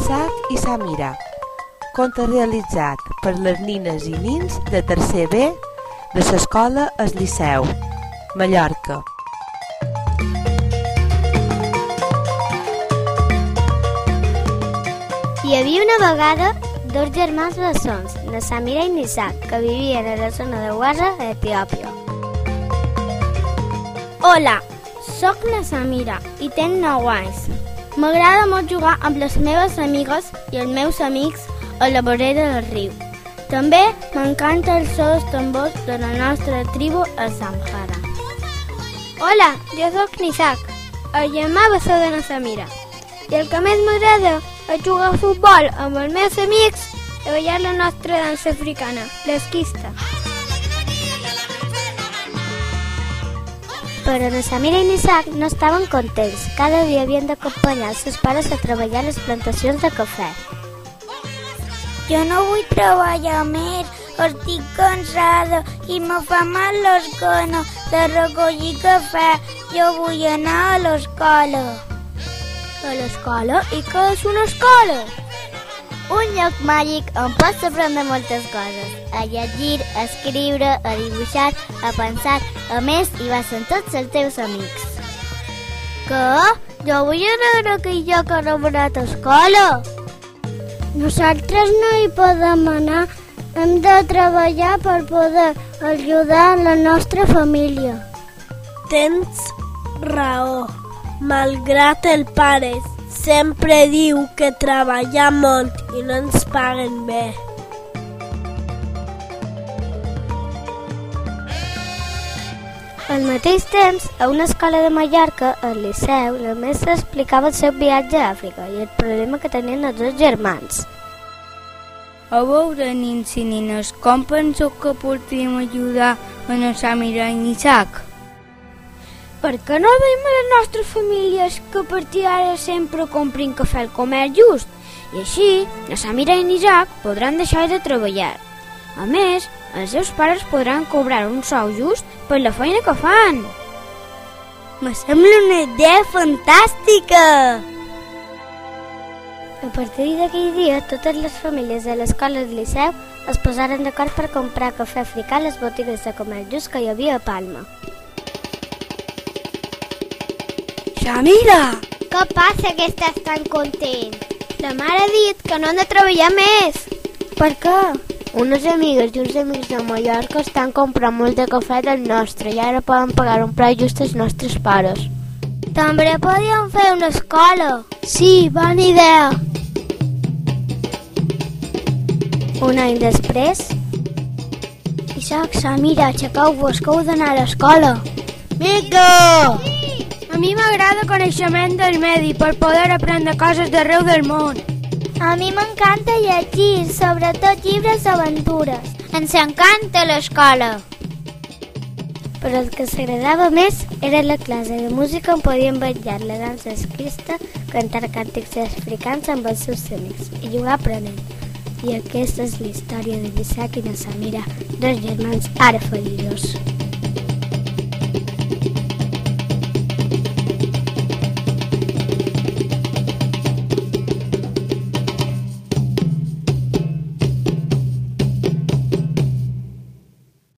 Nissac i Samira. Conte realitzat per les nines i nins de tercer B de l'escola El Liceu, Mallorca. Hi havia una vegada dos germans bessons, na Samira i Nissac, que vivien a la zona de Gaza, a Etiòpia. Hola, sóc la Samira i tenc 9 anys. M'agrada molt jugar amb les meves amigues i els meus amics a la vorera del riu. També m'encanta el so dels tambors de la nostra tribu a Samhara. Hola, jo sóc Nissac, el germà bessó de la Samira. I el que més m'agrada és jugar a futbol amb els meus amics i ballar la nostra dansa africana, l'esquista. Però na Samira i Nissac no estaven contents. Cada dia havien d'acompanyar els seus pares a treballar a les plantacions de cafè. Jo no vull treballar més, estic cansada i me fa mal l'esquena de recollir cafè. Jo vull anar a l'escola. A l'escola? I què és una escola? Un lloc màgic on pots aprendre moltes coses. A llegir, a escriure, a dibuixar, a pensar. A més, hi passen tots els teus amics. Què? Jo vull anar a aquell lloc anomenat escola. Nosaltres no hi podem anar. Hem de treballar per poder ajudar la nostra família. Tens raó. Malgrat el pare sempre diu que treballa molt i no ens paguen bé. Al mateix temps, a una escola de Mallorca, al Liceu, la mestra explicava el seu viatge a Àfrica i el problema que tenien els dos germans. A veure, nins i nines, com penseu que podríem ajudar a na Samira i Nissac? Per què no veiem a les nostres famílies que a partir d'ara sempre comprin cafè al comerç just? I així, na Samira i Nissac podran deixar de treballar. A més, els seus pares podran cobrar un sou just per la feina que fan. Me sembla una idea fantàstica! A partir d'aquell dia, totes les famílies de l'escola del Liceu es posaren d'acord per comprar cafè africà a les botigues de comerç just que hi havia a Palma. Samira! Què passa que estàs tan content? La mare ha dit que no han de treballar més. Per què? Unes amigues i uns amics de Mallorca estan comprant molt de cafè del nostre i ara poden pagar un preu just als nostres pares. També podíem fer una escola. Sí, bona idea. Un any després... Isaac, Samira, aixequeu-vos, que heu d'anar a l'escola. Vinga! A mi m'agrada coneixement del medi per poder aprendre coses d'arreu del món. A mi m'encanta llegir, sobretot llibres d'aventures. Ens encanta l'escola. Però el que s'agradava més era la classe de música on podíem ballar la dansa esquista, cantar càntics africans amb els seus amics i jugar aprenent. I aquesta és la història de Nissac i na Samira, dos germans ara feliços.